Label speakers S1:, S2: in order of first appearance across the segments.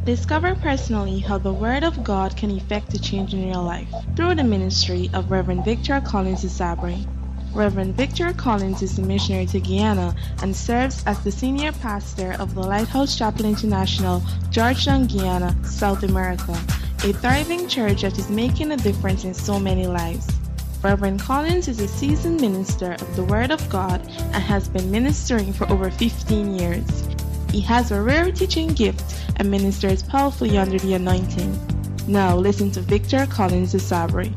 S1: Discover personally how the Word of God can effect a change in your life through the ministry of Reverend Victor Collins Isabre. Reverend Victor Collins is a missionary to Guyana and serves as the senior pastor of the Lighthouse Chapel International, Georgetown, Guyana, South America, a thriving church that is making a difference in so many lives. Reverend Collins is a seasoned minister of the Word of God and has been ministering for over 15 years. He has a rare teaching gift and ministers powerfully under the anointing. Now listen to Victor Collins Isabre.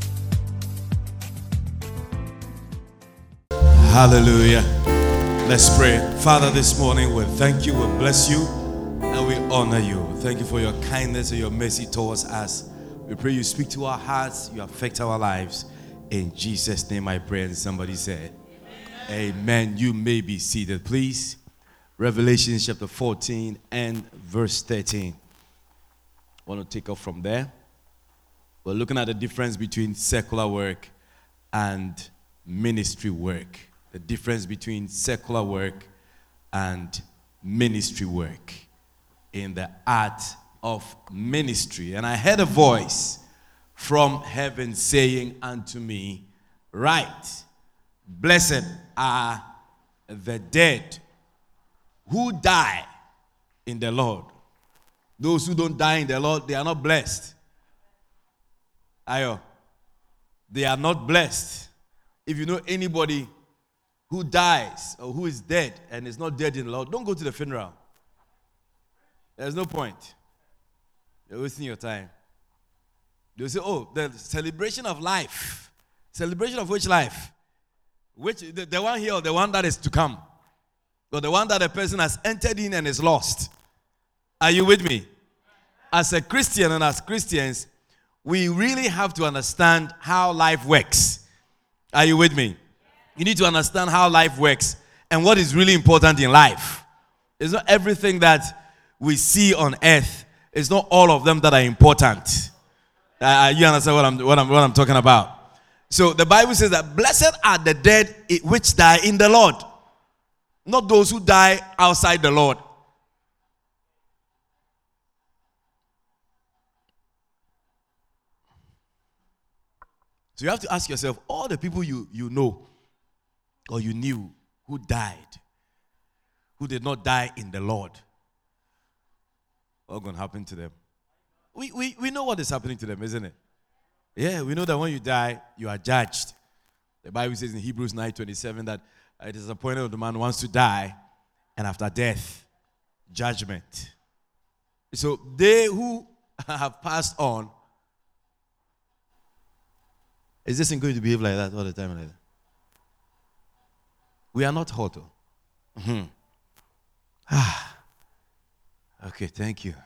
S2: Hallelujah. Let's pray. Father, this morning we thank you, we bless you, and we honor you. Thank you for your kindness and your mercy towards us. We pray you speak to our hearts, you affect our lives. In Jesus' name I pray, and somebody said, Amen. You may be seated, please. Revelation chapter 14 and verse 13. I want to take off from there. We're looking at the difference between secular work and ministry work. The difference between secular work and ministry work in the art of ministry. And I heard a voice from heaven saying unto me, Write, blessed are the dead who die in the Lord. Those who don't die in the Lord, they are not blessed. Ayo, they are not blessed. If you know anybody who dies or who is dead and is not dead in the Lord, don't go to the funeral. There's no point. You're wasting your time. They'll say, oh, the celebration of life. Celebration of which life? The one here or the one that is to come? Or the one that the person has entered in and is lost? Are you with me? As a Christian and as Christians, we really have to understand how life works. Are you with me? You need to understand how life works and what is really important in life. It's not everything that we see on earth. It's not all of them that are important. You understand what I'm talking about? So the Bible says that blessed are the dead which die in the Lord, not those who die outside the Lord. So you have to ask yourself, all the people you know or you knew who died, who did not die in the Lord, what's going to happen to them? We know what is happening to them, isn't it? Yeah, we know that when you die, you are judged. The Bible says in Hebrews 9:27 that it is appointed that the man wants to die, and after death, judgment. So they who have passed on, is this going to behave like that all the time? Like that? We are not hot. Okay, thank you.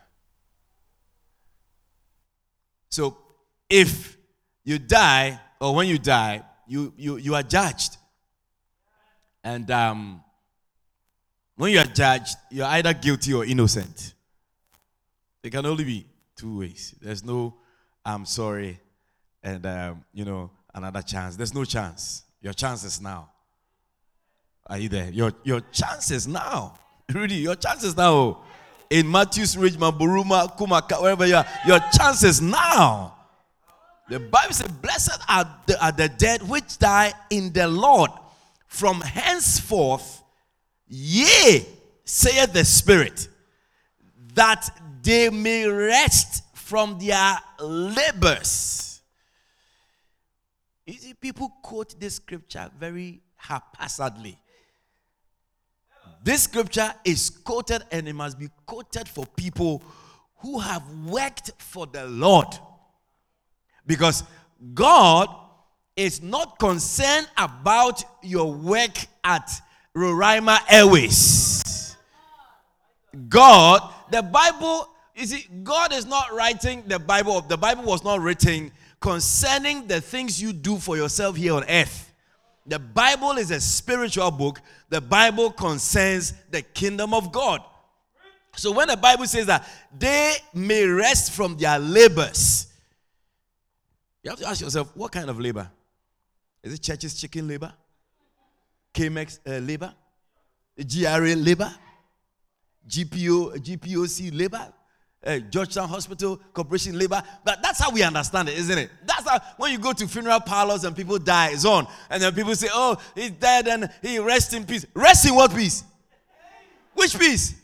S2: So if you die, or when you die, you are judged. And when you are judged, you're either guilty or innocent. It can only be two ways. There's no, I'm sorry, and another chance. There's no chance. Your chance is now. Are you there? Your chance is now. Really, your chance is now. In Matthew's Ridgeman, Buruma, Kumaka, wherever you are, your chance is now. The Bible says, blessed are the dead which die in the Lord. From henceforth, yea, saith the Spirit, that they may rest from their labors. You see, people quote this scripture very haphazardly. This scripture is quoted, and it must be quoted for people who have worked for the Lord. Because God is not concerned about your work at Roraima Airways. God, the Bible, you see, God is not writing the Bible. The Bible was not written concerning the things you do for yourself here on earth. The Bible is a spiritual book. The Bible concerns the kingdom of God. So when the Bible says that they may rest from their labors, you have to ask yourself, what kind of labor? Is it church's chicken labor? KMX labor? GRA labor? GPOC labor? Georgetown Hospital Corporation labor. But that's how we understand it, isn't it? That's how when you go to funeral parlors and people die, it's on. And then people say, oh, he's dead and he rests in peace. Rest in what peace? Which peace?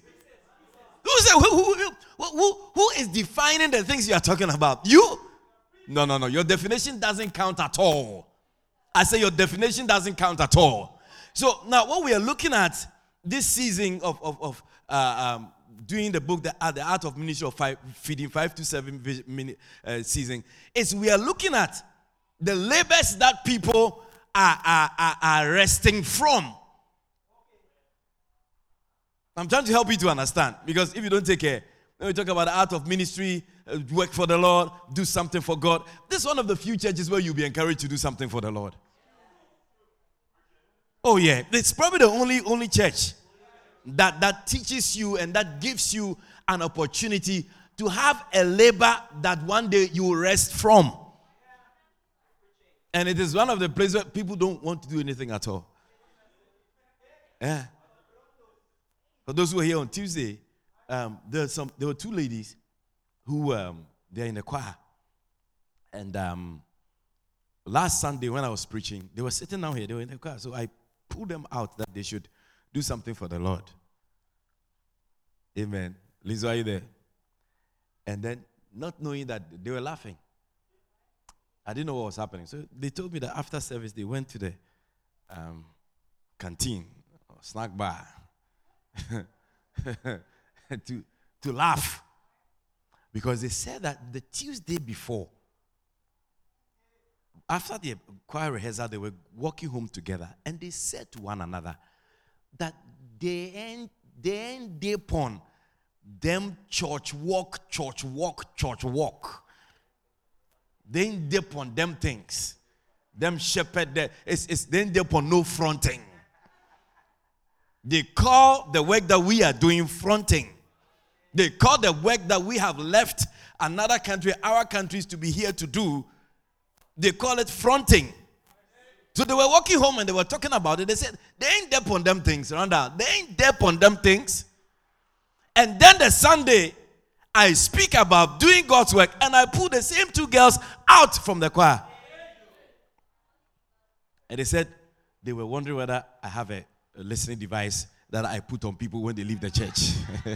S2: Who is defining the things you are talking about? You? No. Your definition doesn't count at all. I say your definition doesn't count at all. So now what we are looking at this season of doing the book, the Art of Ministry of Feeding 5 to 7 minute season, is we are looking at the labors that people are resting from. I'm trying to help you to understand, because if you don't take care, when we talk about the art of ministry, work for the Lord, do something for God, this is one of the few churches where you'll be encouraged to do something for the Lord. Oh yeah, it's probably the only church that teaches you and that gives you an opportunity to have a labor that one day you will rest from. And it is one of the places where people don't want to do anything at all. Yeah. For those who were here on Tuesday, there were two ladies who they're in the choir. And last Sunday when I was preaching, they were sitting down here, they were in the choir. So I pulled them out that they should do something for the Lord. Amen. Liz, are you there? And then, not knowing that, they were laughing. I didn't know what was happening. So they told me that after service, they went to the canteen, or snack bar, to laugh. Because they said that the Tuesday before, after the choir rehearsal, they were walking home together, and they said to one another that they ain't upon them church walk. They ain't upon them things. Them shepherd, they ain't upon no fronting. They call the work that we are doing fronting. They call the work that we have left another country, our countries, to be here to do. They call it fronting. So they were walking home and they were talking about it. They said, they ain't there on them things. Rhonda, they ain't there on them things. And then the Sunday, I speak about doing God's work, and I pull the same two girls out from the choir. And they said they were wondering whether I have a listening device that I put on people when they leave the church.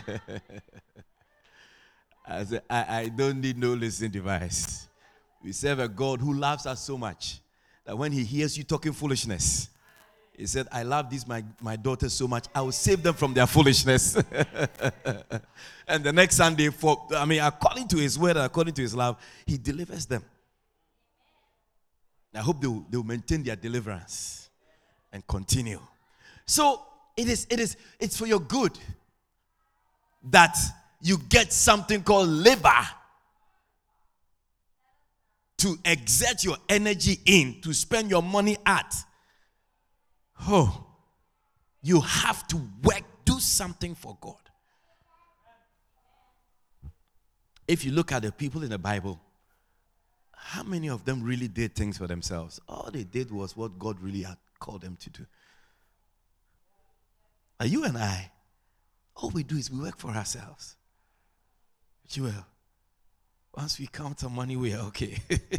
S2: I said, I don't need no listening device. We serve a God who loves us so much that when he hears you talking foolishness, he said, I love these my daughters so much, I will save them from their foolishness. And the next Sunday, according to his word, according to his love, he delivers them. I hope they will maintain their deliverance and continue. So it's for your good that you get something called labor to exert your energy in, to spend your money at. Oh, you have to work, do something for God. If you look at the people in the Bible, how many of them really did things for themselves? All they did was what God really had called them to do. And you and I, all we do is we work for ourselves. Joel, once we count our money, we are okay.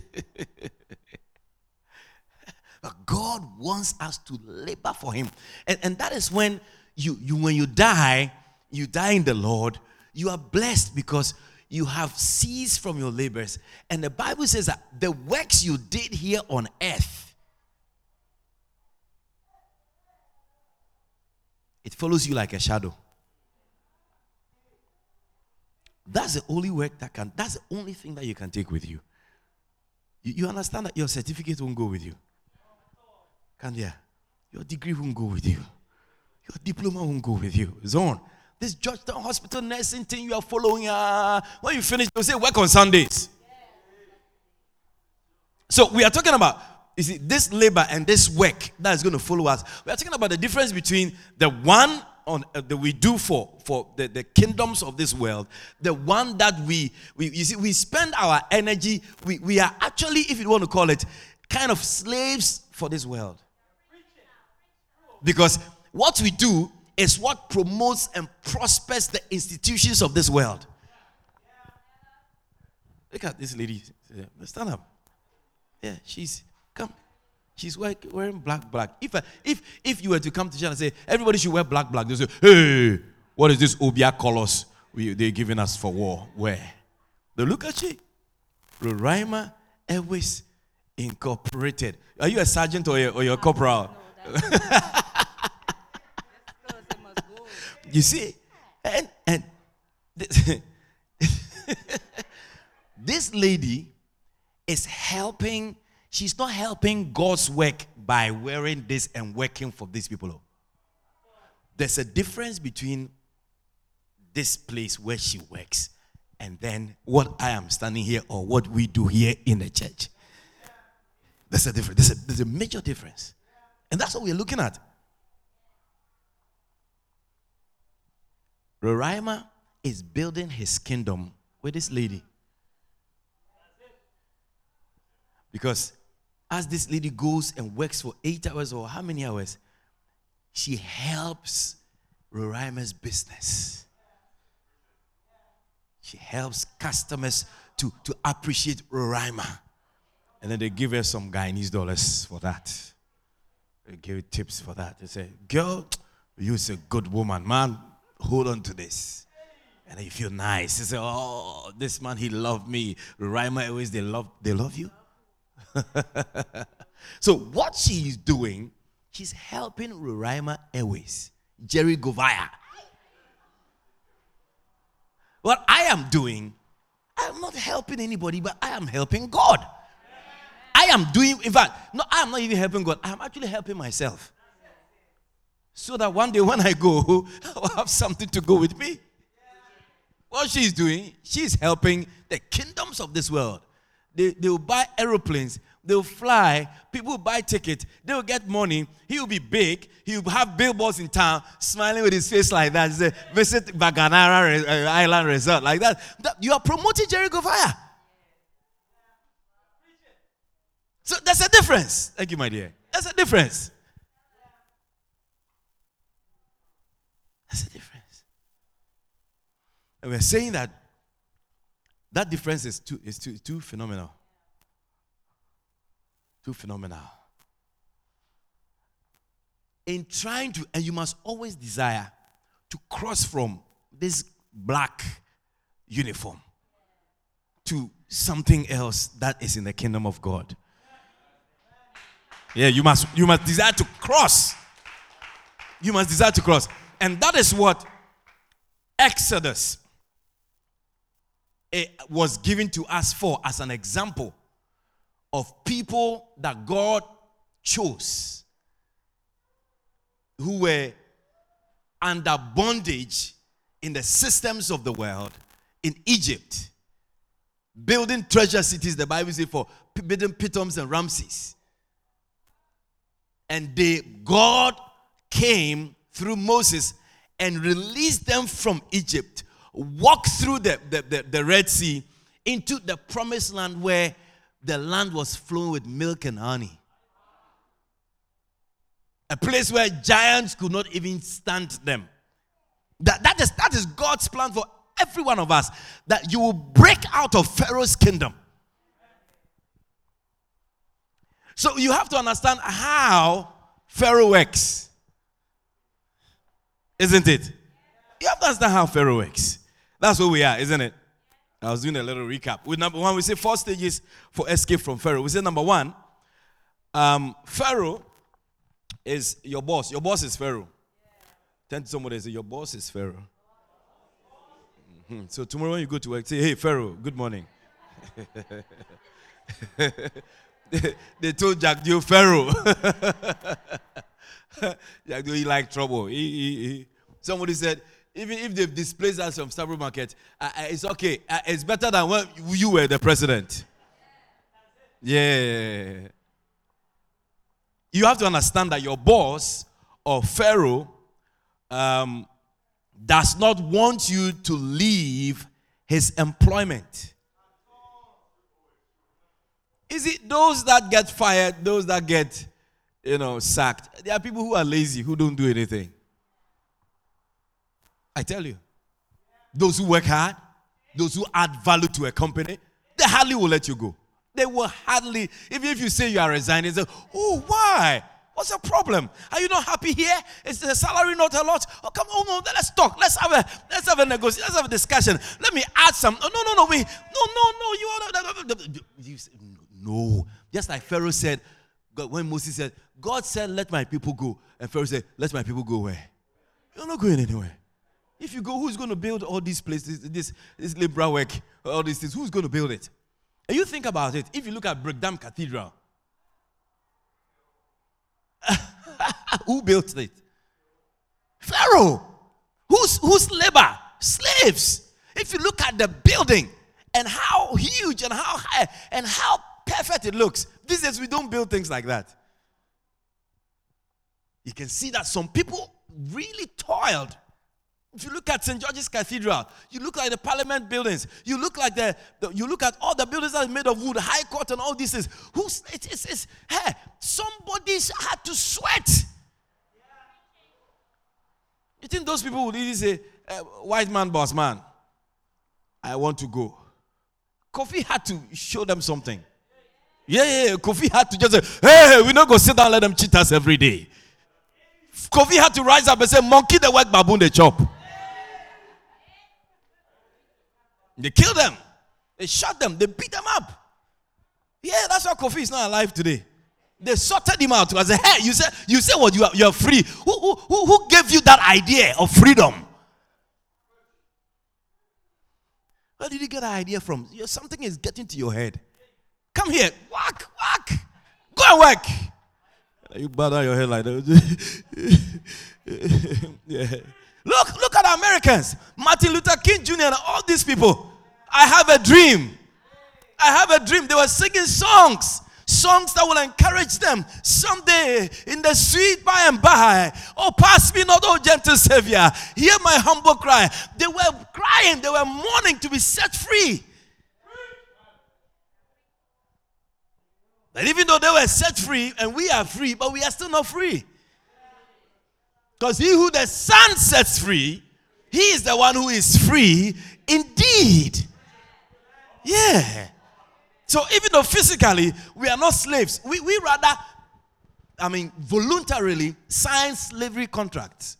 S2: But God wants us to labor for him. And that is when when you die in the Lord, you are blessed because you have ceased from your labors. And the Bible says that the works you did here on earth, it follows you like a shadow. That's the only work that's the only thing that you can take with you. You understand that your certificate won't go with you. Your degree won't go with you. Your diploma won't go with you. Zone. This Georgetown Hospital nursing thing you are following, when you finish, they'll say work on Sundays. So we are talking about, you see, this labor and this work that is going to follow us. We are talking about the difference between the one that we do for the kingdoms of this world, the one that we spend our energy. We are actually, if you want to call it, kind of slaves for this world. Because what we do is what promotes and prospers the institutions of this world. Look at this lady. Stand up. Yeah, she's wearing black. If you were to come to church and say everybody should wear black, they say, hey, what is this Obia colors they're giving us for war? Where? They look at you. Roraima Airways Incorporated. Are you a sergeant or you're a corporal? You see, and this lady is helping. She's not helping God's work by wearing this and working for these people. There's a difference between this place where she works and then what I am standing here or what we do here in the church. There's a difference. There's a major difference. And that's what we're looking at. Roraima is building his kingdom with this lady. Because as this lady goes and works for 8 hours or how many hours, she helps Roraima's business. She helps customers to appreciate Roraima. And then they give her some Guyanese dollars for that. They give her tips for that. They say, girl, you're a good woman, man. Hold on to this. And then you feel nice. They say, oh, this man, he loved me. Roraima always, they love you. So what she's doing, she's helping Roraima Airways, Jerry Govaya. What I am doing, I'm not helping anybody, but I am helping God. I am doing, in fact, no, I'm not even helping God. I'm actually helping myself. So that one day when I go, I'll have something to go with me. What she's doing, she's helping the kingdoms of this world. They will buy aeroplanes. They'll fly. People will buy tickets. They will get money. He will be big. He will have billboards in town, smiling with his face like that. Say, visit Baganara Island Resort like that. You are promoting Jerry Govaya. So there's a difference. Thank you, my dear. There's a difference. There's a difference. And we're saying that difference is too phenomenal. Too phenomenal. In trying to, and you must always desire to cross from this black uniform to something else that is in the kingdom of God. Yeah, you must desire to cross. You must desire to cross. And that is what Exodus was given to us for as an example of people that God chose who were under bondage in the systems of the world in Egypt, building treasure cities, the Bible says, for building Pitoms and Ramses. And God came through Moses and released them from Egypt, walked through the Red Sea into the promised land where the land was flowing with milk and honey. A place where giants could not even stand them. That is God's plan for every one of us, that you will break out of Pharaoh's kingdom. So you have to understand how Pharaoh works. Isn't it? You have to understand how Pharaoh works. That's where we are, isn't it? I was doing a little recap. With number one, we say 4 stages for escape from Pharaoh. We say number one, Pharaoh is your boss. Your boss is Pharaoh. Turn to somebody and say, your boss is Pharaoh. Mm-hmm. So tomorrow when you go to work, say, hey, Pharaoh, good morning. They told Jack Dio Pharaoh. Jack Dio, he like trouble. Somebody said, even if they've displaced us from Starbucks Market, it's okay. It's better than when you were the president. Yeah. You have to understand that your boss or Pharaoh does not want you to leave his employment. Is it those that get fired, those that get, sacked? There are people who are lazy, who don't do anything. I tell you. Those who work hard, those who add value to a company, They hardly will let you go. They will hardly, even if you say you are resigning, they say, oh, why? What's the problem? Are you not happy here? Is the salary not a lot? Oh, come on, no, let's talk. Let's have a negotiation. Let's have a discussion. Let me add some. No, you say, no. Just like Pharaoh said, when Moses said, God said, let my people go. And Pharaoh said, let my people go where? You're not going anywhere. If you go, who's going to build all these places, this liberal work, all these things? Who's going to build it? And you think about it. If you look at Brigham Cathedral, who built it? Pharaoh. Whose labor? Slaves. If you look at the building and how huge and how high and how perfect it looks, these days we don't build things like that. You can see that some people really toiled. If you look at St. George's Cathedral, you look at the Parliament buildings, you look at you look at all the buildings that are made of wood, High Court and all these things. Hey, somebody had to sweat. You think those people would really say, white man, boss man, I want to go? Kofi had to show them something. Yeah. Kofi had to just say, hey, we're not going to sit down and let them cheat us every day. Kofi had to rise up and say, monkey the work, baboon the chop. They killed them. They shot them. They beat them up. Yeah, that's why Kofi is not alive today. They sorted him out. I said, hey, you say what? You are free. Who gave you that idea of freedom? Where did you get that idea from? Something is getting to your head. Come here. Work. Go and work. You bow down your head like that. Yeah. Look at the Americans. Martin Luther King Jr. and all these people. I have a dream. They were singing songs that will encourage them someday in the sweet by and by. Oh, pass me not, oh gentle Savior. Hear my humble cry. They were crying. They were mourning to be set free. And even though they were set free and we are free, but we are still not free. Because he who the Son sets free, he is the one who is free indeed. Yeah. So even though physically we are not slaves, we rather, voluntarily sign slavery contracts.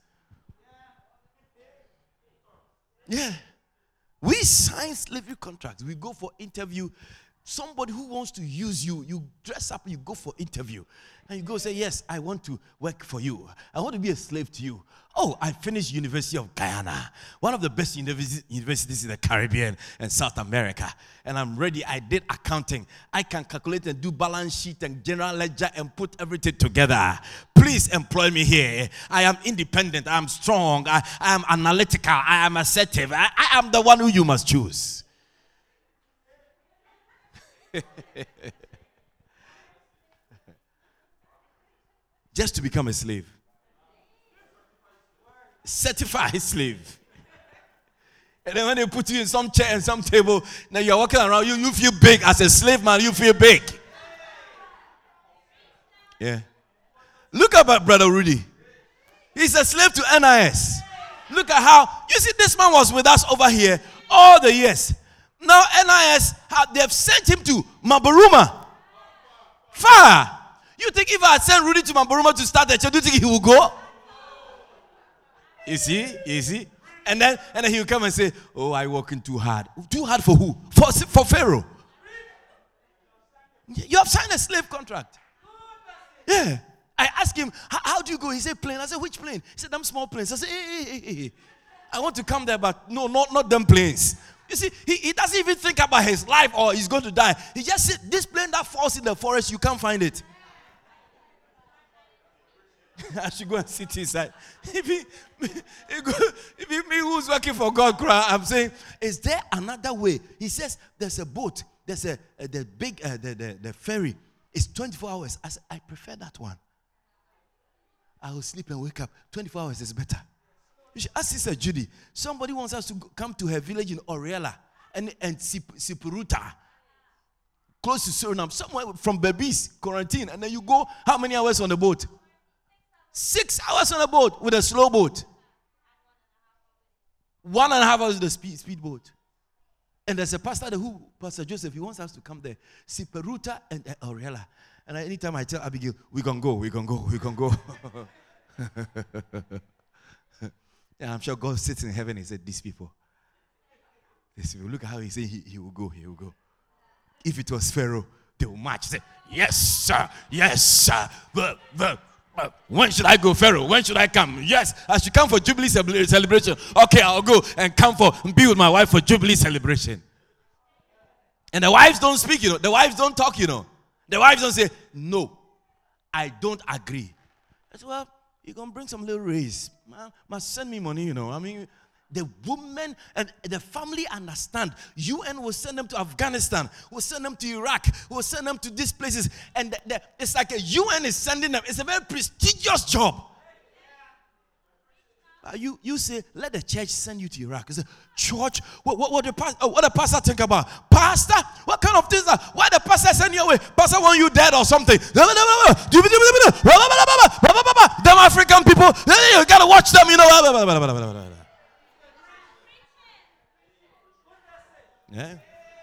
S2: Yeah. We sign slavery contracts. We go for interview. Somebody who wants to use you, you dress up, you go for interview. And you go say, yes, I want to work for you. I want to be a slave to you. Oh, I finished University of Guyana, one of the best universities in the Caribbean and South America. And I'm ready. I did accounting. I can calculate and do balance sheet and general ledger and put everything together. Please employ me here. I am independent. I am strong. I am analytical. I am assertive. I am the one who you must choose. Just to become a slave. Certified slave. And then when they put you in some chair and some table, now you're walking around, you feel big. As a slave man, you feel big. Yeah. Look at Brother Rudy. He's a slave to NIS. Look at how, you see, this man was with us over here all the years. Now NIS, they have sent him to Mabaruma. Far. You think if I had sent Rudy to Mabaruma to start the church, do you think he will go? You see? And then he will come and say, oh, I'm working too hard. Too hard for who? For Pharaoh. You have signed a slave contract. Yeah. I asked him, how do you go? He said, plane. I said, which plane? He said, them small planes. I said, hey. I want to come there, but no, not them planes. You see, he doesn't even think about his life or he's going to die. He just said, this plane that falls in the forest, you can't find it. I should go and sit inside. If me who's working for God, I'm saying, is there another way? He says, there's a boat. There's the ferry. It's 24 hours. I said, I prefer that one. I will sleep and wake up. 24 hours is better. You should ask Sister Judy. Somebody wants us to come to her village in Oriela and Sipuruta, close to Suriname, somewhere from Berbice, quarantine. And then you go, how many hours on the boat? 6 hours on a boat with a slow boat. 1.5 hours with a speedboat. And there's a pastor there who, Pastor Joseph, he wants us to come there. See Peruta and Aurela. And anytime I tell Abigail, we can go. Yeah, I'm sure God sits in heaven and said, these people, look at how he said he will go. If it was Pharaoh, they will march. Say, yes, sir. When should I go, Pharaoh? When should I come? Yes, I should come for Jubilee celebration. Okay, I'll go and be with my wife for Jubilee celebration. And the wives don't speak, The wives don't talk, The wives don't say, no, I don't agree. I said, well, you're going to bring some little raise. Must send me money, I mean, the women and the family understand. UN will send them to Afghanistan, will send them to Iraq, will send them to these places. And it's like a UN is sending them. It's a very prestigious job. You say, let the church send you to Iraq. You say, church, what the pastor think about? Pastor, what kind of things are? Why the pastor send you away? Pastor want you dead or something? Them African people, you got to watch them, Yeah.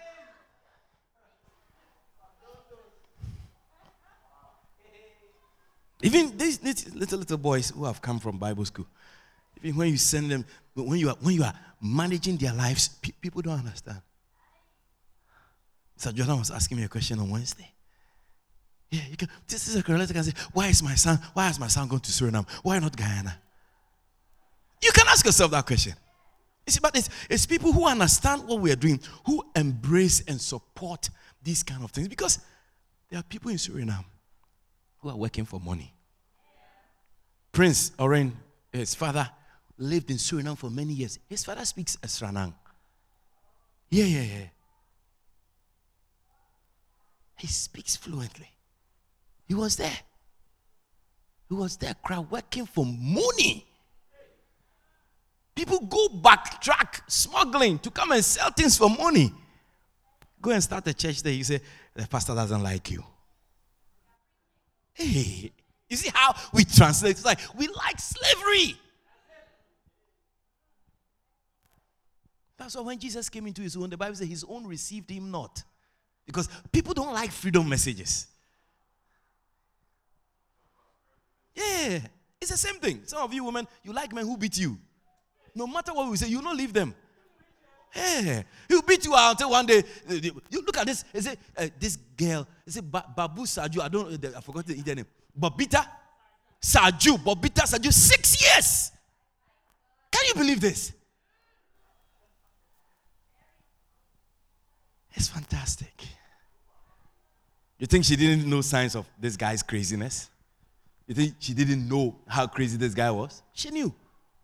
S2: Even these little boys who have come from Bible school, even when you send them, when you are managing their lives, people don't understand. Sir Jordan was asking me a question on Wednesday. Yeah, this is a correlator can say, why has my son gone to Suriname? Why not Guyana? You can ask yourself that question. You see, but it's people who understand what we are doing, who embrace and support these kind of things. Because there are people in Suriname who are working for money. Prince Oren, his father, lived in Suriname for many years. His father speaks Esranang. Yeah. He speaks fluently. He was there, crowd working for money. People go backtrack, smuggling to come and sell things for money. Go and start a church there. You say, the pastor doesn't like you. Hey, you see how we translate? It's like, we like slavery. That's why when Jesus came into his own, the Bible says his own received him not. Because people don't like freedom messages. Yeah, it's the same thing. Some of you women, you like men who beat you. No matter what we say, you don't leave them. Yeah, he'll beat you until one day. You look at this. Is it this girl? Is it Babu Saju? I forgot the name. Bobita Saju. 6 years. Can you believe this? It's fantastic. You think she didn't know signs of this guy's craziness? You think she didn't know how crazy this guy was? She knew.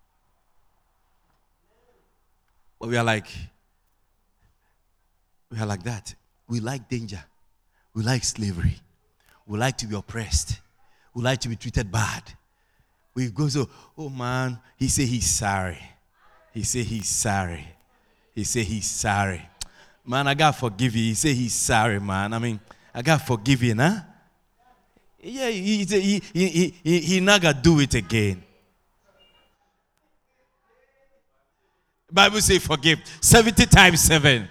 S2: But we are like that. We like danger. We like slavery. We like to be oppressed. We like to be treated bad. We go so, oh man, he say he's sorry. He say he's sorry. He say he's sorry. Man, I gotta forgive you. He say he's sorry, man. I mean, I gotta forgive you, huh? Yeah, he not gonna do it again. Bible say forgive 70 times 7.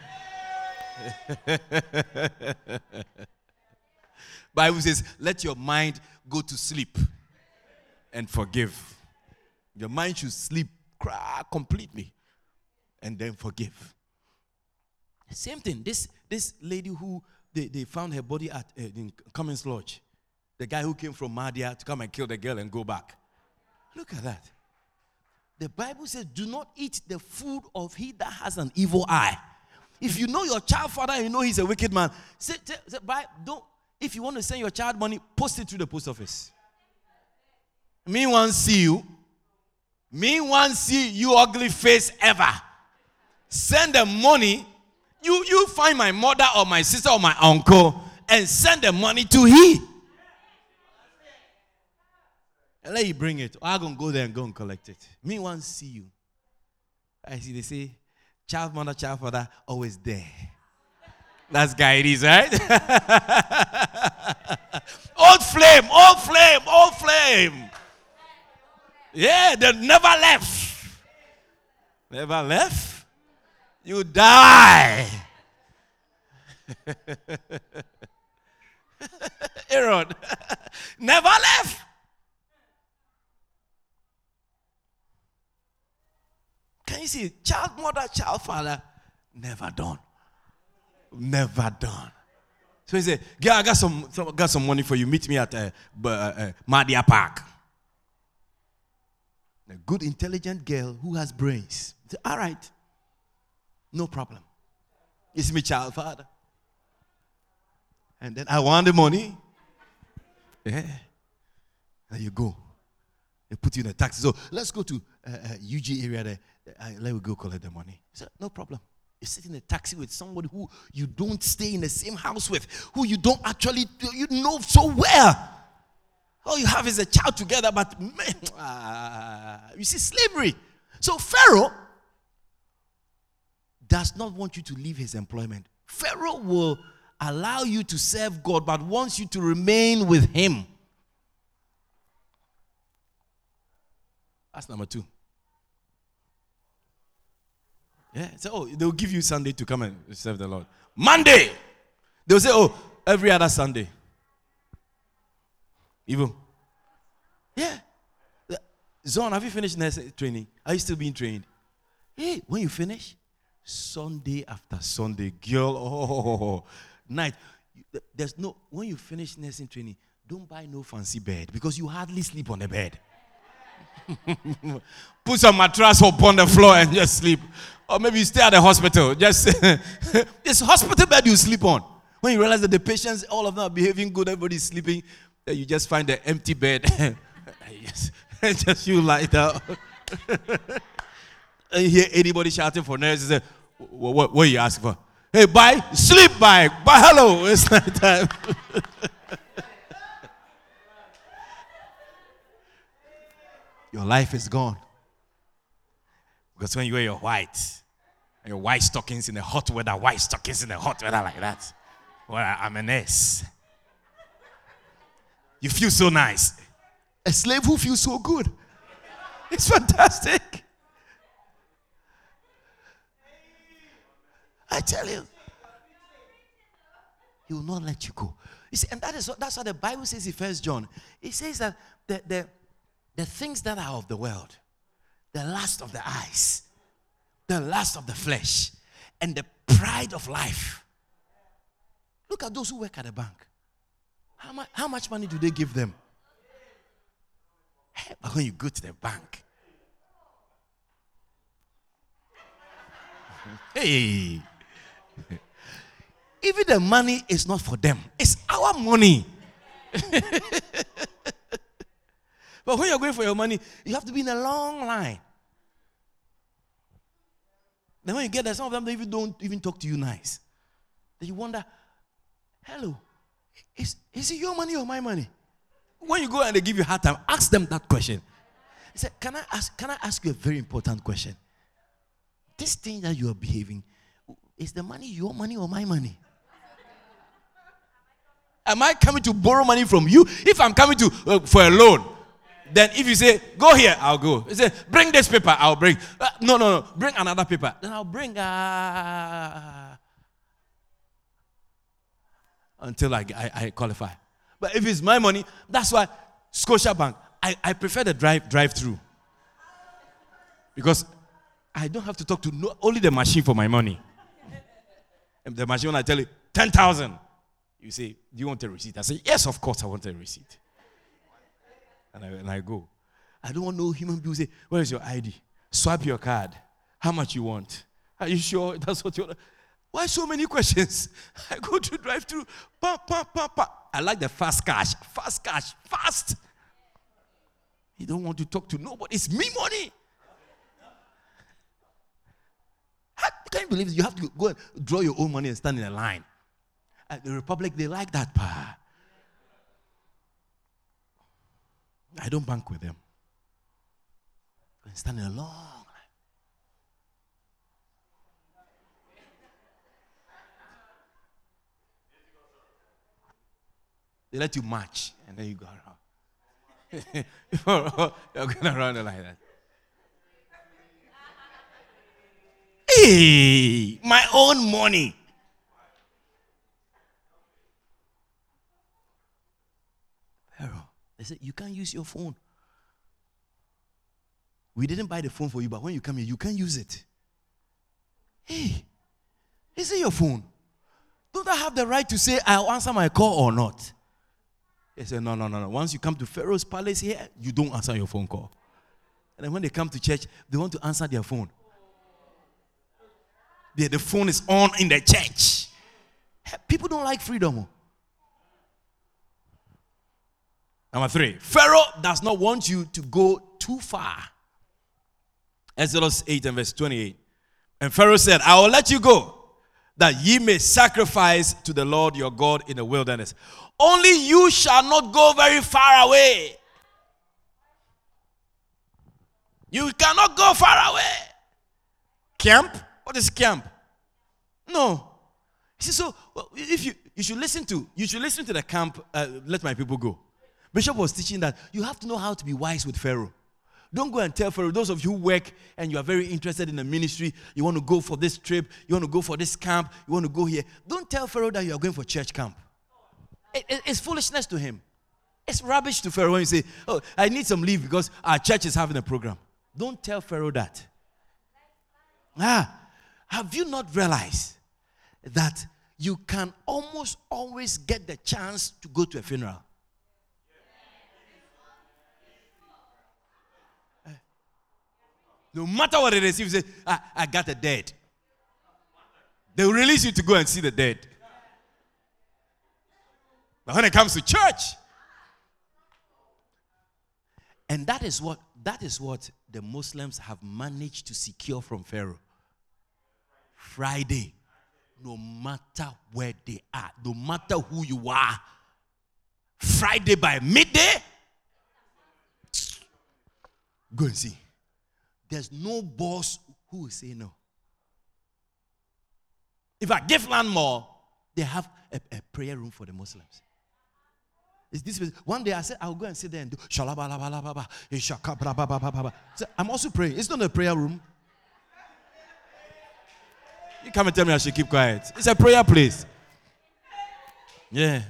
S2: Bible says let your mind go to sleep and forgive. Your mind should sleep completely and then forgive. Same thing. This lady who they found her body at in Cummins Lodge. The guy who came from Mahdia to come and kill the girl and go back. Look at that. The Bible says, do not eat the food of he that has an evil eye. If you know your child father and you know he's a wicked man, if you want to send your child money, post it to the post office. Me want see you ugly face ever. Send the money. You find my mother or my sister or my uncle and send the money to he. And let you bring it. I'm going to go there and go and collect it. Me want to see you. I see they say, child mother, child father, always there. That's guy it is, right? Old flame. Yeah, they never left. Never left. You die. Aaron never left. Can you see? Child mother, child father, never done. Never done. So he said, "Girl, I got some money for you. Meet me at Madia Park." A good, intelligent girl who has brains. He said, "All right, no problem. It's me, child father." And then I want the money. Yeah. There you go. They put you in a taxi. So let's go to UG area there. Let me go collect the money. He said, "No problem." You sit in a taxi with somebody who you don't stay in the same house with, who you don't actually you know so well. All you have is a child together, but man, you see slavery. So Pharaoh does not want you to leave his employment. Pharaoh will allow you to serve God, but wants you to remain with him. That's number 2. Yeah. So, they'll give you Sunday to come and serve the Lord. Monday, they'll say, every other Sunday. Evil. Yeah. Zon, have you finished nursing training? Are you still being trained? Hey, when you finish, Sunday after Sunday, girl, night. There's no, when you finish nursing training, don't buy no fancy bed because you hardly sleep on the bed. Put some mattress upon the floor and just sleep. Or maybe you stay at the hospital. Just this hospital bed you sleep on. When you realize that the patients, all of them are behaving good, everybody's sleeping, then you just find the empty bed. Just you light out. And you hear anybody shouting for nurses. Say, what are you asking for? Hey, bye. Sleep, bye. Bye, hello. It's night time. Your life is gone. Because when you wear your white stockings in the hot weather, like that, well, I'm an ass. You feel so nice. A slave who feels so good. It's fantastic. I tell you. He will not let you go. You see, and that's what the Bible says in 1 John. It says that the things that are of the world, the lust of the eyes, the lust of the flesh, and the pride of life. Look at those who work at a bank. How much money do they give them? Hey, but when you go to the bank, hey, even the money is not for them. It's our money. But when you're going for your money, you have to be in a long line. Then when you get there, some of them don't even talk to you nice. Then you wonder, hello, is it your money or my money? When you go and they give you a hard time, ask them that question. He said, can I ask you a very important question? This thing that you are behaving, is the money your money or my money? Am I coming to borrow money from you? If I'm coming to for a loan, then if you say, go here, I'll go. You say, bring this paper, I'll bring. No. Bring another paper. Then I'll bring until I qualify. But if it's my money, that's why Scotiabank, I prefer the drive-through. Because I don't have to talk to only the machine for my money. And the machine, when I tell you, 10,000. You say, do you want a receipt? I say, yes, of course I want a receipt. And I go. I don't want no human being say, where is your ID? Swipe your card. How much you want? Are you sure that's what you want? Why so many questions? I go to drive-through. I like the fast cash. Fast cash. Fast. You don't want to talk to nobody. It's me money. Can you believe it? You have to go and draw your own money and stand in a line. At the Republic, they like that part. I don't bank with them. I stand in a long line. They let you march, and then you go around. You're going around like that. Hey, my own money. They said, you can't use your phone. We didn't buy the phone for you, but when you come here, you can't use it. Hey, is it your phone? Don't I have the right to say I'll answer my call or not? They said, no. Once you come to Pharaoh's palace here, you don't answer your phone call. And then when they come to church, they want to answer their phone. The phone is on in the church. People don't like freedom. Number 3, Pharaoh does not want you to go too far. Exodus 8 and verse 28. And Pharaoh said, I will let you go, that ye may sacrifice to the Lord your God in the wilderness. Only you shall not go very far away. You cannot go far away. Camp? What is camp? No. See, so if you should listen to the camp. Let my people go. Bishop was teaching that you have to know how to be wise with Pharaoh. Don't go and tell Pharaoh. Those of you who work and you are very interested in the ministry, you want to go for this trip, you want to go for this camp, you want to go here. Don't tell Pharaoh that you are going for church camp. It's foolishness to him. It's rubbish to Pharaoh when you say, oh, I need some leave because our church is having a program. Don't tell Pharaoh that. Have you not realized that you can almost always get the chance to go to a funeral? No matter what it is, if you say, I got a dead, they will release you to go and see the dead. But when it comes to church, and that is what the Muslims have managed to secure from Pharaoh. Friday, no matter where they are, no matter who you are, Friday by midday, go and see. There's no boss who will say no. If I give land more, they have a prayer room for the Muslims. It's this. One day I said I'll go and sit there and do shalabalabala. So I'm also praying. It's not a prayer room. You come and tell me I should keep quiet. It's a prayer place. Yeah.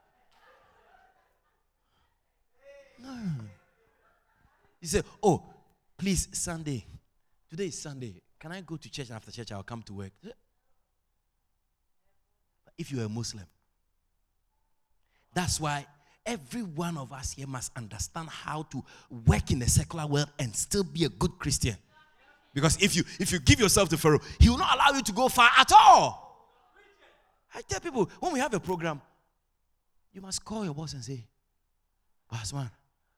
S2: No. You say, oh, please, Sunday. Today is Sunday. Can I go to church and after church I'll come to work? If you're a Muslim, that's why every one of us here must understand how to work in the secular world and still be a good Christian. Because if you give yourself to Pharaoh, he will not allow you to go far at all. I tell people, when we have a program, you must call your boss and say, Boss man,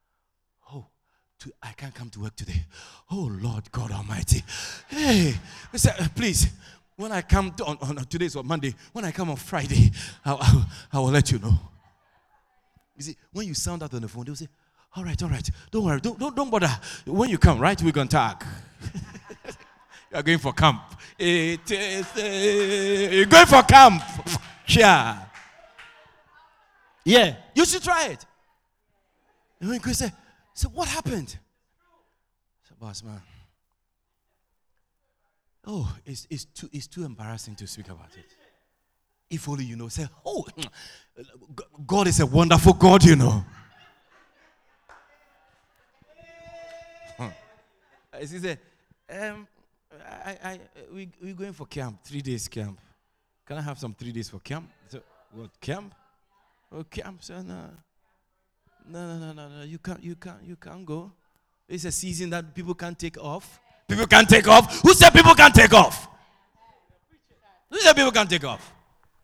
S2: I can't come to work today. Oh, Lord God Almighty. Hey, please, when I come on today's Monday, when I come on Friday, I will let you know. You see, when you sound out on the phone, they'll say, all right, don't worry, don't bother. When you come, right, we're going to talk. You're going for camp. You're going for camp. Yeah. Yeah, you should try it. And when you say, so what happened? So, boss man. Oh, it's too embarrassing to speak about it. If only you know. Say, oh, God is a wonderful God, you know. He said, we're going for camp, 3 days camp. Can I have some 3 days for camp? So, what, camp? Oh, camp, so no. No, you can't go. It's a season that people can't take off. People can't take off. Who said people can't take off? Who said people can't take off?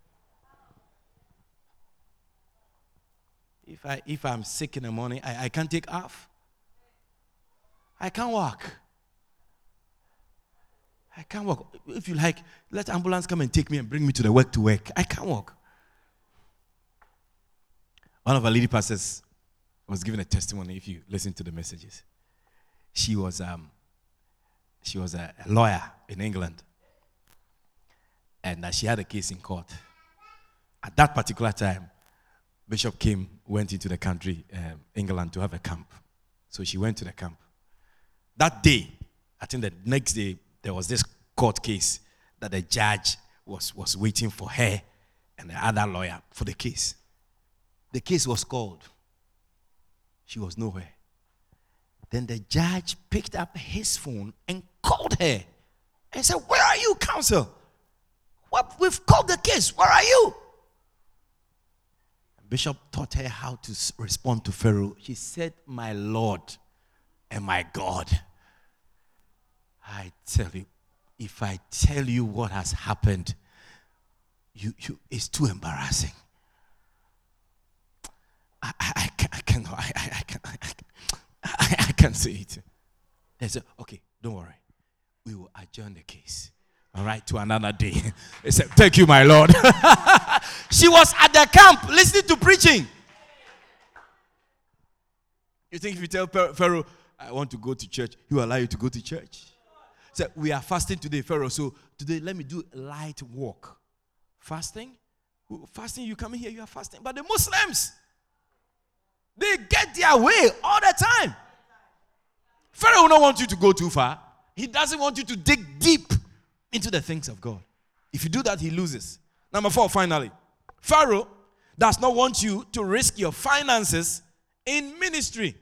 S2: If I'm sick in the morning, I can't take off. I can't walk. I can't walk. If you like, let ambulance come and take me and bring me to the work to work. I can't walk. One of our lady pastors was giving a testimony. If you listen to the messages, she was a lawyer in England, and she had a case in court. At that particular time, Bishop went into the country, England, to have a camp. So she went to the camp. That day, I think the next day, there was this court case that the judge was waiting for her and the other lawyer for the case. The case was called. She was nowhere. Then the judge picked up his phone and called her and said, "Where are you, counsel? What? We've called the case. Where are you?" Bishop taught her how to respond to Pharaoh. She said, "My Lord and my God, I tell you, if I tell you what has happened, it's too embarrassing. I can't say it." They said, "Okay, don't worry. We will adjourn the case, all right, to another day." They said, "Thank you, my Lord." She was at the camp listening to preaching. You think if you tell Pharaoh, "I want to go to church," he will allow you to go to church? So we are fasting today, Pharaoh. So today, let me do a light walk. Fasting? Fasting, you come in here, you are fasting. But the Muslims, they get their way all the time. Pharaoh will not want you to go too far. He doesn't want you to dig deep into the things of God. If you do that, he loses. Number 4, finally. Pharaoh does not want you to risk your finances in ministry.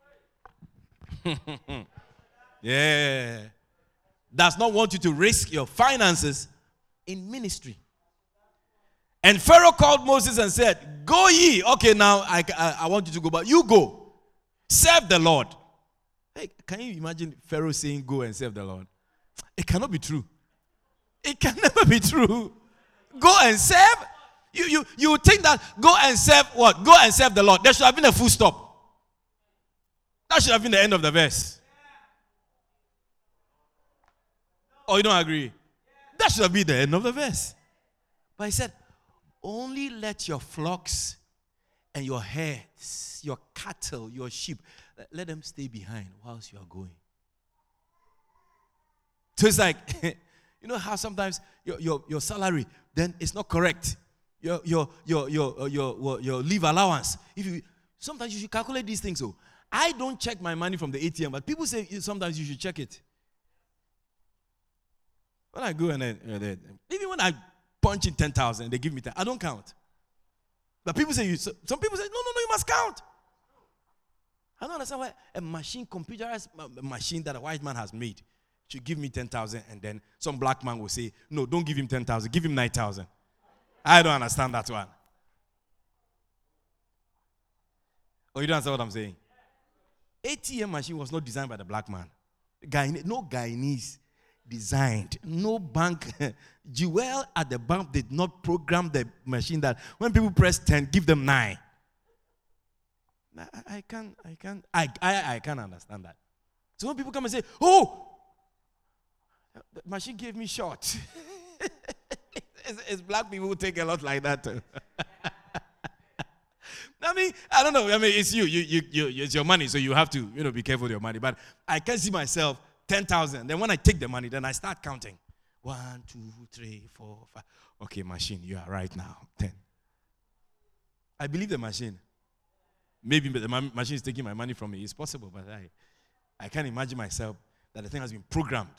S2: Yeah. Does not want you to risk your finances in ministry. And Pharaoh called Moses and said, "Go ye." Okay, now I want you to go, but you go. Serve the Lord. Hey, can you imagine Pharaoh saying, "Go and serve the Lord"? It cannot be true. It can never be true. Go and serve? You think that go and serve what? Go and serve the Lord. There should have been a full stop. That should have been the end of the verse. Or you don't agree? That should have been the end of the verse. But he said, "Only let your flocks and your herds, your cattle, your sheep, let them stay behind whilst you are going." So it's like, you know how sometimes your salary then it's not correct. Your leave allowance. Sometimes you should calculate these things. So I don't check my money from the ATM, but people say sometimes you should check it. When I go and even when I punch in 10,000, they give me 10. I don't count. But people say some people say no, you must count. I don't understand why a computerized machine that a white man has made should give me 10,000, and then some black man will say, "No, don't give him 10,000, give him 9,000. I don't understand that one. Oh, you don't understand what I'm saying? ATM machine was not designed by the black man. No Guyanese designed. No bank. Jewel at the bank did not program the machine that when people press 10, give them 9. I can't understand that. So when people come and say, "Oh, the machine gave me short." It's black people who take a lot like that. I mean, I don't know. I mean, it's you. It's your money, so you have to, be careful with your money. But I can see myself 10,000. Then when I take the money, then I start counting. 1, 2, 3, 4, 5. Okay, machine, you are right now. 10. I believe the machine. Maybe the machine is taking my money from me. It's possible, but I can't imagine myself that the thing has been programmed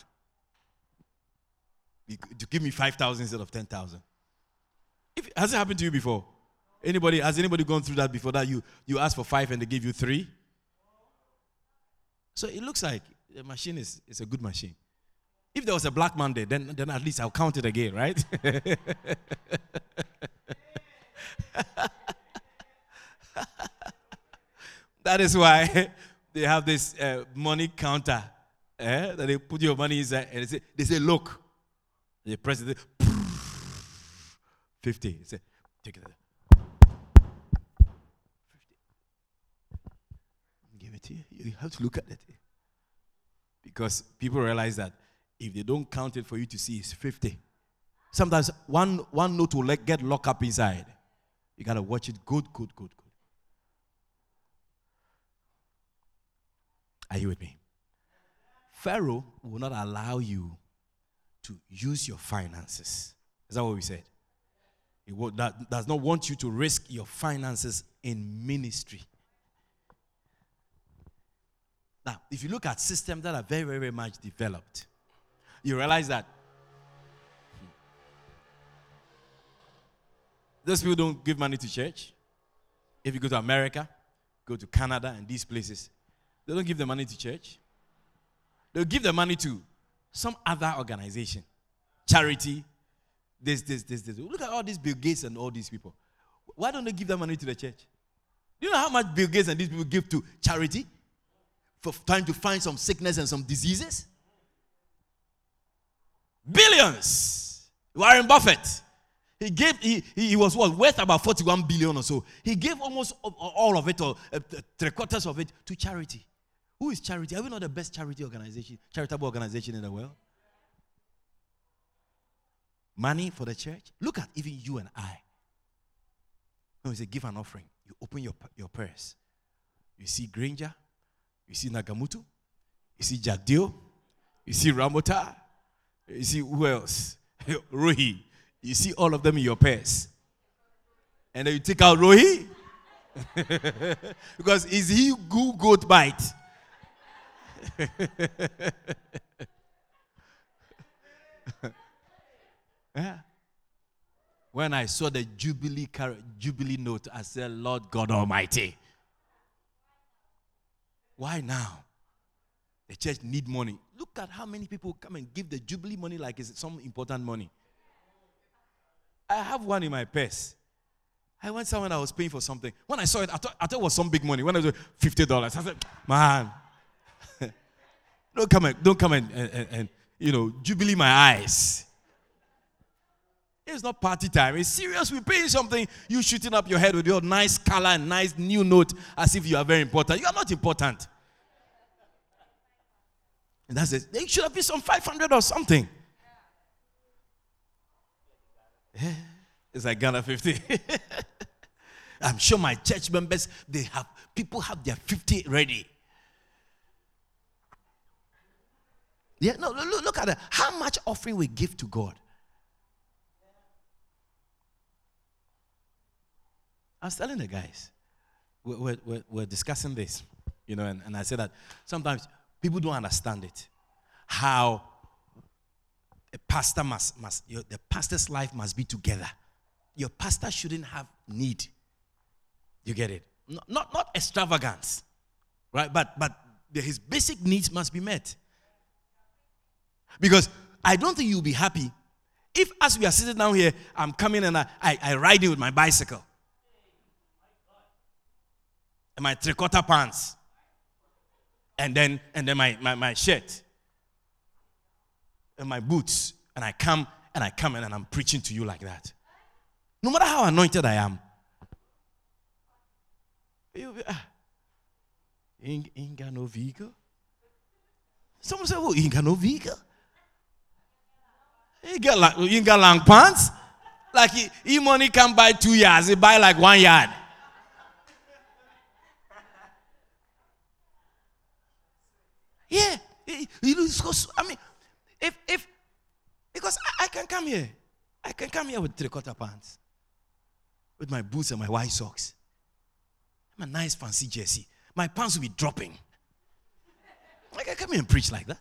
S2: to give me 5,000 instead of 10,000. Has it happened to you before? Has anybody gone through that before? That you asked for 5 and they give you 3? So it looks like the machine is a good machine. If there was a black man there, then at least I'll count it again, right? That is why they have this money counter that they put your money inside and they say, "Look." They press it, 50. They say, "Take it." 50. Give it to you. You have to look at it. Because people realize that if they don't count it for you to see, it's 50. Sometimes one note will get locked up inside. You got to watch it good. Are you with me? Pharaoh will not allow you to use your finances. Is that what we said? He does not want you to risk your finances in ministry. Now, if you look at systems that are very, very much developed, you realize that those people don't give money to church. If you go to America, go to Canada and these places, they don't give the money to church. They'll give the money to some other organization, charity, this. Look at all these Bill Gates and all these people. Why don't they give that money to the church? Do you know how much Bill Gates and these people give to charity for trying to find some sickness and some diseases? Billions. Warren Buffett. He was worth about 41 billion or so. He gave almost all of it, or 3/4 of it, to charity. Who is charity? Are we not the best charitable organization in the world? Money for the church. Look at even you and I. When we say give an offering, you open your purse. You see Granger, you see Nagamutu, you see Jadio, you see Ramota, you see who else? Rohi. You see all of them in your purse. And then you take out Rohi. Because is he good goat bite? Yeah. When I saw the Jubilee note, I said, Lord God Almighty, why now? The church need money. Look at how many people come and give the Jubilee money like it's some important money. I have one in my purse. I went somewhere, I was paying for something. When I saw it, I thought it was some big money. When I was $50, I said, man, don't come and Jubilee my eyes. It's not party time. It's serious. We're paying something. You shooting up your head with your nice color and nice new note as if you are very important. You are not important. And that's it. There should have been some 500 or something. Yeah. It's like Ghana 50. I'm sure my church members, people have their 50 ready. Yeah, no, look at it. How much offering we give to God. I was telling the guys, we're discussing this, and I said that sometimes people don't understand it. How a pastor the pastor's life must be together. Your pastor shouldn't have need. You get it? Not extravagance, right? But his basic needs must be met. Because I don't think you'll be happy if, as we are sitting down here, I'm coming and I ride in with my bicycle. And my 3/4 pants. And then my shirt. And my boots. And I come in and I'm preaching to you like that. No matter how anointed I am. You'll be, ain't got no vehicle. Someone said, well, you ain't got no vehicle. You ain't got long pants. Like he money can buy 2 yards, he buy like 1 yard. Yeah, I mean, if because I can come here with 3/4 pants, with my boots and my white socks, my nice fancy jersey. My pants will be dropping. Like I come here and preach like that.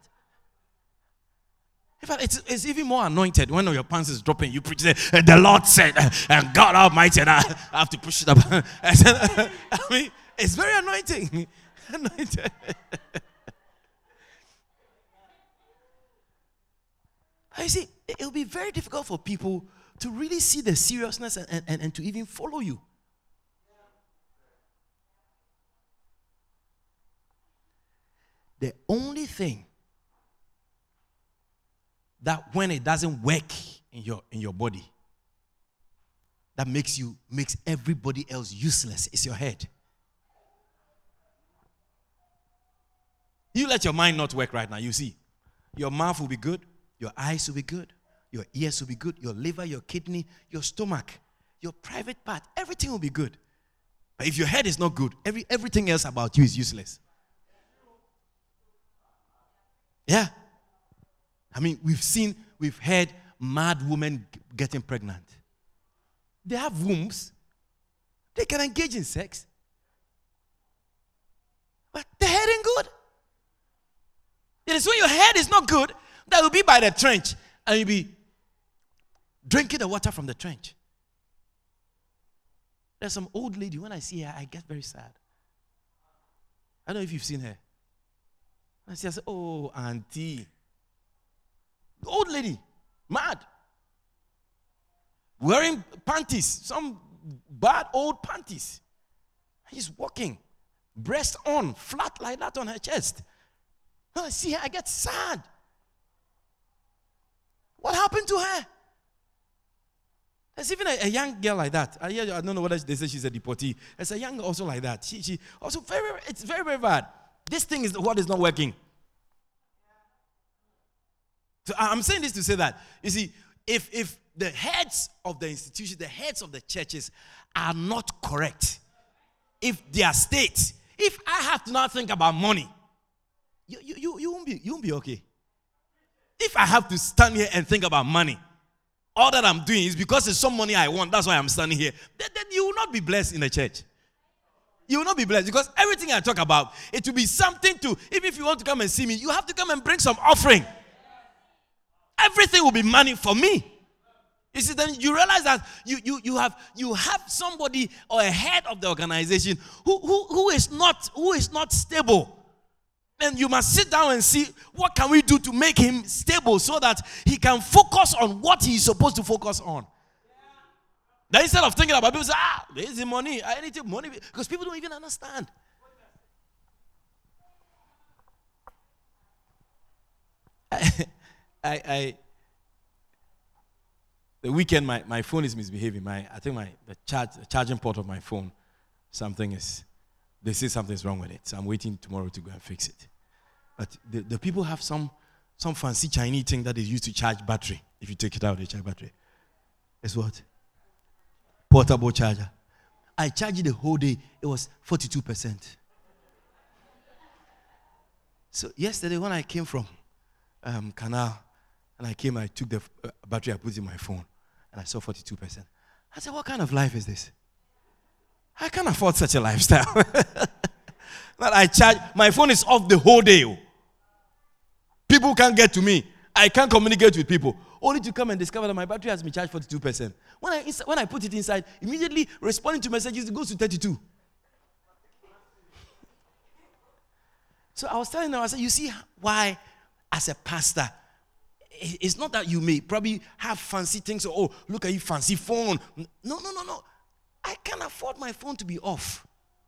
S2: In fact, it's even more anointed when your pants is dropping. You preach the Lord said, and God Almighty, and I have to push it up. I mean, it's very anointing. Anointed. You see, it will be very difficult for people to really see the seriousness and to even follow you. The only thing that when it doesn't work in your body, that makes everybody else useless is your head. You let your mind not work right now, you see. Your mouth will be good, your eyes will be good, your ears will be good, your liver, your kidney, your stomach, your private part, everything will be good. But if your head is not good, everything else about you is useless. Yeah. I mean, we've heard mad women getting pregnant. They have wombs. They can engage in sex. But the head ain't good. It is when your head is not good that will be by the trench and you'll be drinking the water from the trench. There's some old lady, when I see her, I get very sad. I don't know if you've seen her. And she said, oh, auntie. Old lady, mad. Wearing panties, some bad old panties. She's walking, breast on, flat like that on her chest. When I see her, I get sad. What happened to her? There's even a young girl like that. I don't know whether they say she's a deportee. There's a young girl also like that. She also it's very, very bad. This thing is what is not working. So I'm saying this to say that, you see, if the heads of the institutions, the heads of the churches are not correct, if their state, if I have to now think about money, you won't be okay. If I have to stand here and think about money, all that I'm doing is because it's some money I want, that's why I'm standing here, then you will not be blessed in the church. You will not be blessed because everything I talk about, it will be something to, even if you want to come and see me, you have to come and bring some offering. Everything will be money for me. You see, then you realize that you have somebody or a head of the organization who is not stable. And you must sit down and see what can we do to make him stable so that he can focus on what he is supposed to focus on. Then instead of thinking about people say, there is the money, I need money, because people don't even understand. The weekend my phone is misbehaving. I think the charging port of my phone, they say something's wrong with it. So I'm waiting tomorrow to go and fix it. But the people have some fancy Chinese thing that is used to charge battery. If you take it out, they charge battery. It's what? Portable charger. I charged it the whole day. It was 42%. So yesterday when I came from Canal, and I took the battery, I put it in my phone, and I saw 42%. I said, what kind of life is this? I can't afford such a lifestyle. That I charge, my phone is off the whole day. People can't get to me. I can't communicate with people. Only to come and discover that my battery has been charged 42%. When I put it inside, immediately responding to messages, it goes to 32. So I was telling them, I said, you see why, as a pastor, it's not that you may probably have fancy things, or, oh, look at you, fancy phone. No. I can't afford my phone to be off.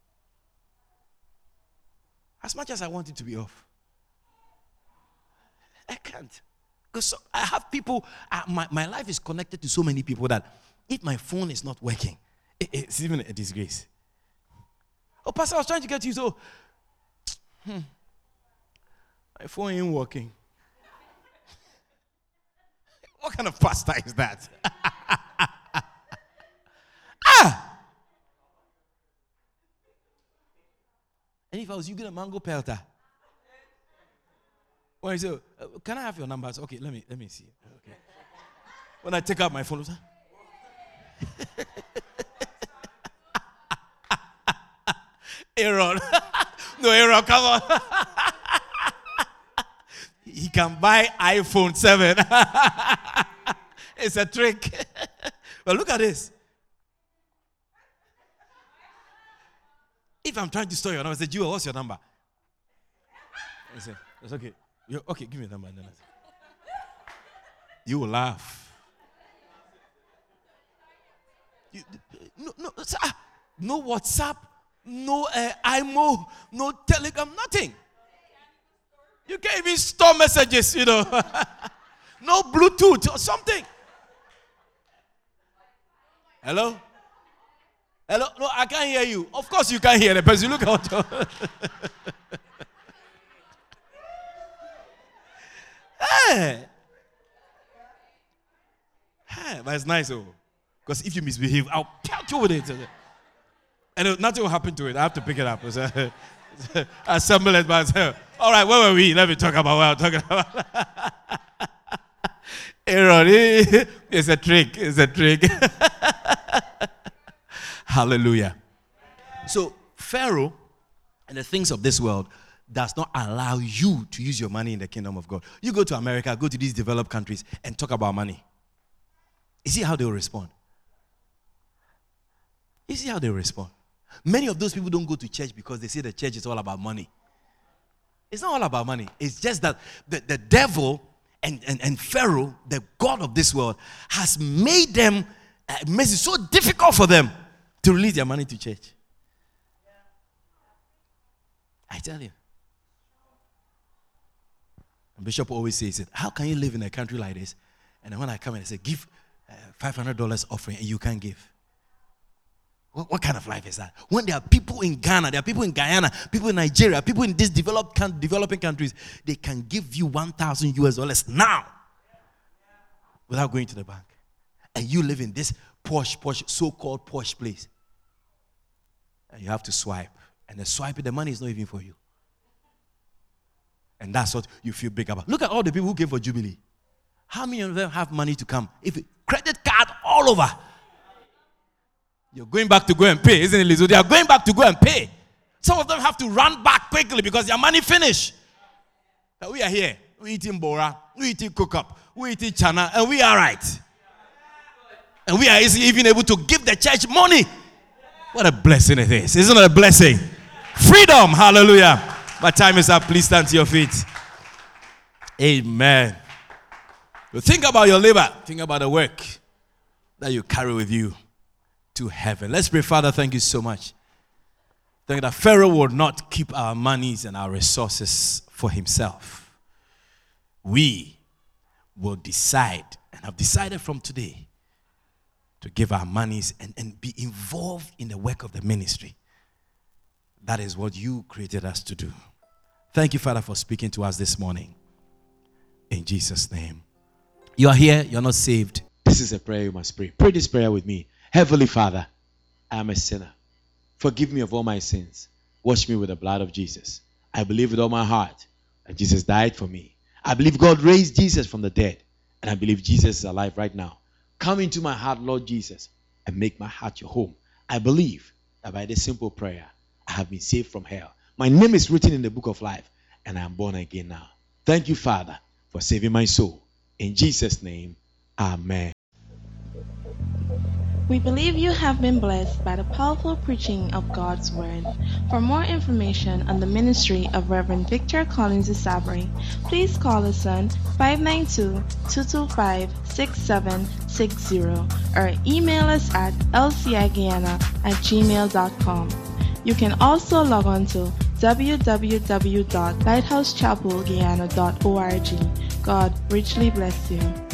S2: As much as I want it to be off. I can't. Because I have people, my life is connected to so many people that if my phone is not working, it's even a disgrace. Oh, Pastor, I was trying to get you, so my phone ain't working. What kind of pastor is that? And if I was using a mango pelter, when I say, can I have your numbers? Okay, let me see. Okay. When I take out my phone, Aaron. No, Aaron, come on. He can buy iPhone 7. It's a trick. But look at this. If I'm trying to store your number, I say, Jewel, what's your number? I say, that's okay. Okay, give me a number. And then I say, you will laugh. No WhatsApp, no IMO, no Telegram, nothing. You can't even store messages, No Bluetooth or something. Hello? Hello? No, I can't hear you. Of course you can't hear the person. Look out. Hey, but it's nice, because if you misbehave, I'll catch you with it. And nothing will happen to it. I have to pick it up. Assemble it by myself. All right, where were we? Let me talk about what I'm talking about. Aaron, it's a trick. It's a trick. Hallelujah. So, Pharaoh and the things of this world does not allow you to use your money in the kingdom of God. You go to America, go to these developed countries, and talk about money. You see how they will respond. You see how they will respond. Many of those people don't go to church because they say the church is all about money. It's not all about money. It's just that the devil and Pharaoh, the god of this world, has made them, makes it so difficult for them to release their money to church. I tell you. And Bishop always says it. How can you live in a country like this? And then when I come and I say, give $500 offering and you can't give. What kind of life is that? When there are people in Ghana, there are people in Guyana, people in Nigeria, people in these developing countries, they can give you $1,000 now without going to the bank. And you live in this posh, so-called posh place. And you have to swipe. And the money is not even for you. And that's what you feel big about. Look at all the people who came for Jubilee. How many of them have money to come? If credit card all over. You're going back to go and pay, isn't it, Lizzo? They are going back to go and pay. Some of them have to run back quickly because their money finished. But we are here. We're eating bora. We're eating cook-up. We're eating chana. And we are right. And we are even able to give the church money. What a blessing it is. Isn't it a blessing? Freedom. Hallelujah. My time is up. Please stand to your feet. Amen. Well, think about your labor. Think about the work that you carry with you to heaven. Let's pray. Father, thank you so much. Thank you that Pharaoh will not keep our monies and our resources for himself. We will decide and have decided from today to give our monies and be involved in the work of the ministry. That is what you created us to do. Thank you, Father, for speaking to us this morning. In Jesus' name. You are here, you're not saved.
S3: This is a prayer you must pray. Pray this prayer with me. Heavenly Father, I am a sinner. Forgive me of all my sins. Wash me with the blood of Jesus. I believe with all my heart that Jesus died for me. I believe God raised Jesus from the dead. And I believe Jesus is alive right now. Come into my heart, Lord Jesus, and make my heart your home. I believe that by this simple prayer, I have been saved from hell. My name is written in the book of life, and I am born again now. Thank you, Father, for saving my soul. In Jesus' name, amen.
S1: We believe you have been blessed by the powerful preaching of God's Word. For more information on the ministry of Reverend Victor Collins Isabri, please call us on 592-225-6760 or email us at lciguyana@gmail.com. You can also log on to www.lighthousechapelguyana.org. God richly bless you.